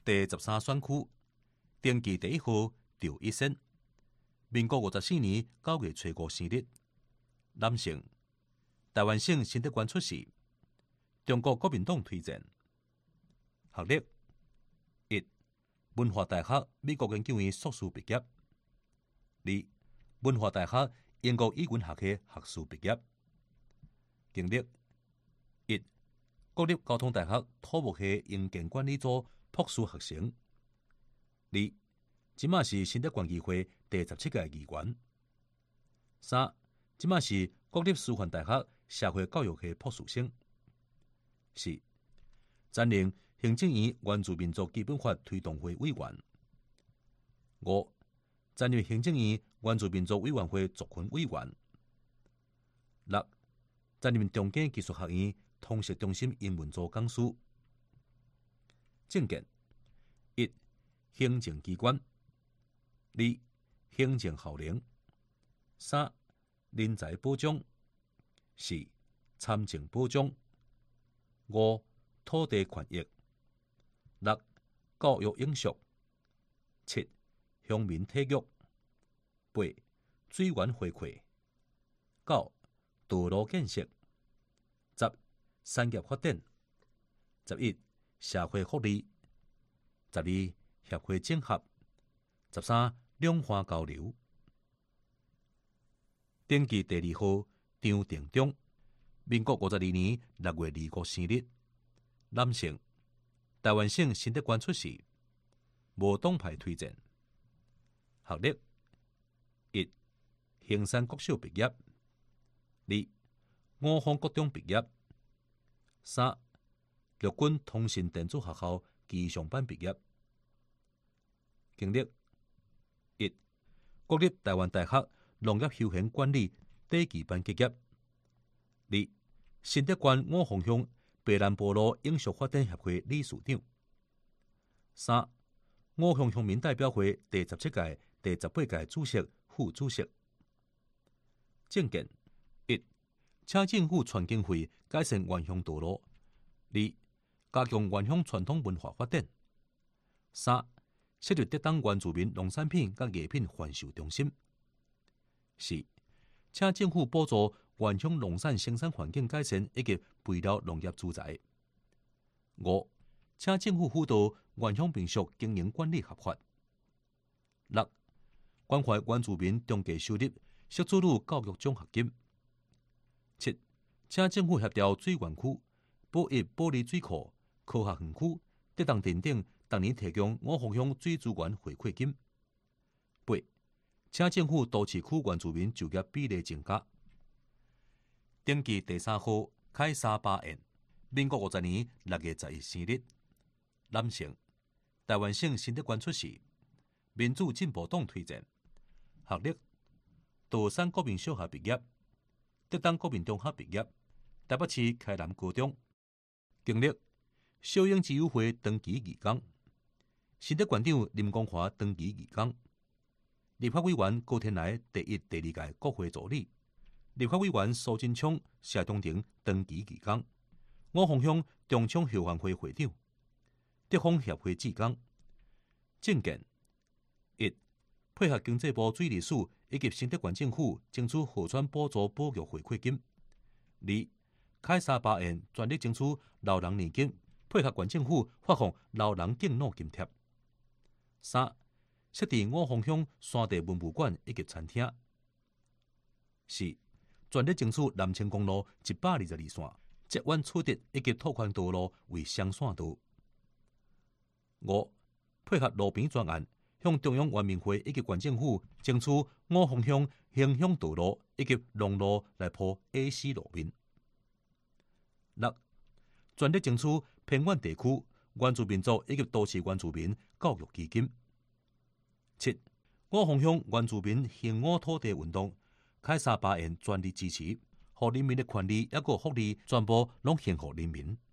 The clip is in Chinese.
第13选区，登记第1号赵一生，民国54年9月初5生日，男性，台湾省新德县出世，中国国民党推荐。学历：1. 文化大学美国研究院硕士毕业； 2. 文化大学英国语文学系学士毕业。经历：1. 国立交通大学土木系营建管理组博士学生； 2. 即马是新德县议会第17届议员； 3. 即马是国立师范大学社会教育系博士生； 4. 担任行政院原住民族基本法推动会委员； 5. 担任行政院原住民族委员会族群委员； 6. 担任中间技术学院通识中心英文组讲师。证件：1. 行政机关； 2. 行政效能； 3. 人才保障； 4. 参政保障； 5. 土地权益； 6. 教育永续； 7. 乡民体育； 8. 水源回馈； 9. 道路建设； 10. 产业发展； 11. 社会福利； 12. 协会整合； 13. 两岸交流。登记第2号张定忠，民国52年6月25生日，男性，台湾省新德县出世，无党派推荐。学历：1. 衡山国小毕业； 2. 五峰国中毕业； 3. 陆军通信电子学校机上班毕业。经历：1. 国立台湾大学农业休闲管理第1期班结业； 2. 新德县五峰乡北南部落永续发展协会理事长； 3. 五峰乡民代表会第17届、第18届主席、副主席。证件：1. 请政府全经费改善原乡道路； 2. 加强原乡传统文化发展； 3. 设立特等原住民农产品和艺品贩售中心； 4. 请政府补助原乡农产生产环境改善以及肥料农业资材； 5. 请政府辅导原乡民俗经营管理合法； 6. 关怀原住民中低收入惜子女教育奖学金； 7. 请政府协调水源区、保育保利水库、科学园区、德东镇等，逐年提供五峰乡水资源回馈金。8. 请政府都市区原住民就业比例增加。登记第3号凯撒巴彦，民国50年6月11生日，男性，台湾省新德县出世，民主进步党推荐。学历：道山国民小学毕业，德东国民中学毕业，台北市开南高中。经历：小英自由会长期义工，新德县长林光华长期义工，立法委员高天来第1、第2届国会助理，立法委员苏贞昌、谢东庭长期义工，五峰乡中枪后援会会长，德丰协会志工。证件：1. 配合经济部水利署以及新德县政府争取河川补助保育回馈金； 2. 凯撒巴彦全力争取老人年金，配合县政府发放老人敬老津贴； 3. 设置五峰乡山地文物馆以及餐厅； 4. 全力争取南清公路122线捷弯取得以及拓宽道路为双线道； 5. 配合路边专案，向中央原民会以及县政府争取五峰乡行乡道路以及农路来铺 AC 路面。6. 全力争取偏远地区原住民族以及都市原住民教育基金。7. 五峰乡原住民兴五土地运动，凯撒巴彦全力支持，让人民的权利也个福利全部拢献给人民。